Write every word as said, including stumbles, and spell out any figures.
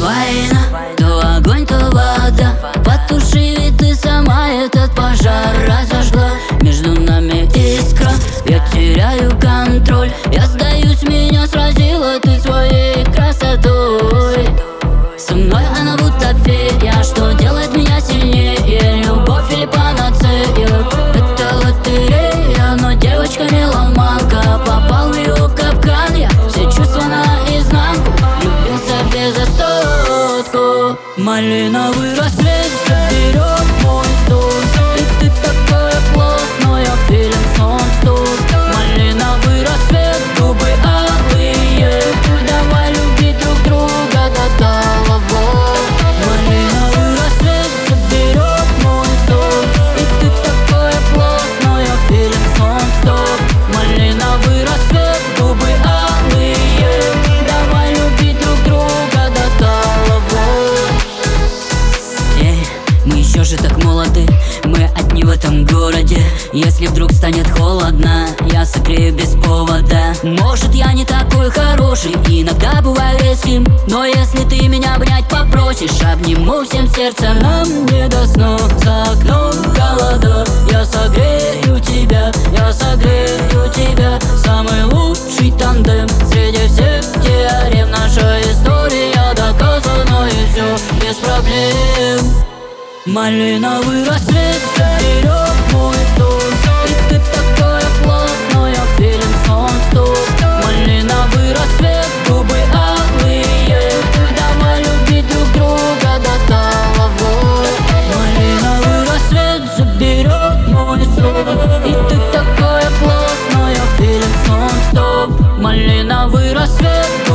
Война, то огонь, то вода. Потуши, ведь ты сама этот пожар разожгла. Между нами искра, я теряю контроль. Я сдаюсь, меня сразила ты своей красотой. Со мной она будто фея, что делает меня сильнее. Любовь или панацея, это лотерея. Но девочка меломанка, попал в ее капкан. Я все чувства наизнанку, влюбился без остатку. Малиновый рассвет заберет мой сон, и ты такая классная, feelings non-stop. Малиновый рассвет, губы алые, давай любить друг друга до головы. Малиновый рассвет заберет мой сон, и ты такая классная, feelings non-stop. Малиновый рассвет, губы алые, давай любить друг друга до головы. Эй, мы еще же так молоды, мы одни в этом городе. Если вдруг станет холодно, я согрею без повода. Может, я не такой хороший, иногда бываю резким, но если ты меня обнять попросишь, обниму всем сердцем. Нам не до сна, за окном холода. Я согрею тебя, я согрею тебя. Самый лучший тандем среди всех теорем. Наша история доказана, и все без проблем. Малиновый рассвет заберет мой сон, и ты такая классная, feelings non-stop. Малиновый рассвет, губы алые, давай любить друг друга до головы. Малиновый рассвет заберет мой сон, и ты такая классная, feelings non-stop. Малиновый рассвет.